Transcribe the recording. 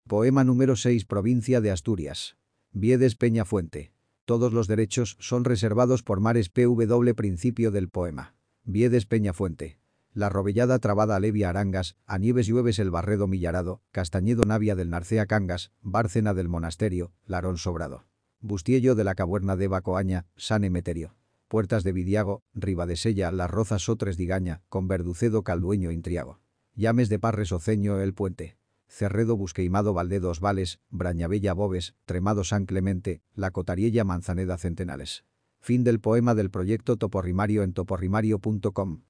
Poema número 6, Provincia de Asturias. Viedes Peñafuente. Todos los derechos son reservados por Mares PW. Principio del poema. Viedes Peñafuente. La rovellada trabada alevia arangas, a nieves llueves el barredo millarado, Castañedo Navia del Narcea Cangas, Bárcena del Monasterio, Larón Sobrado. Bustiello de la Cabuerna de Bacoaña, San Emeterio. Puertas de Vidiago, Ribadesella, Las Rozas Sotres Digaña, con Verducedo Caldueño Intriago. Llames de Parres Oceño El Puente. Cerredo Busqueimado Valdedos Vales, Brañabella Bobes, Tremado San Clemente, La Cotariella Manzaneda Centenales. Fin del poema del proyecto toporrimario en toporrimario.com.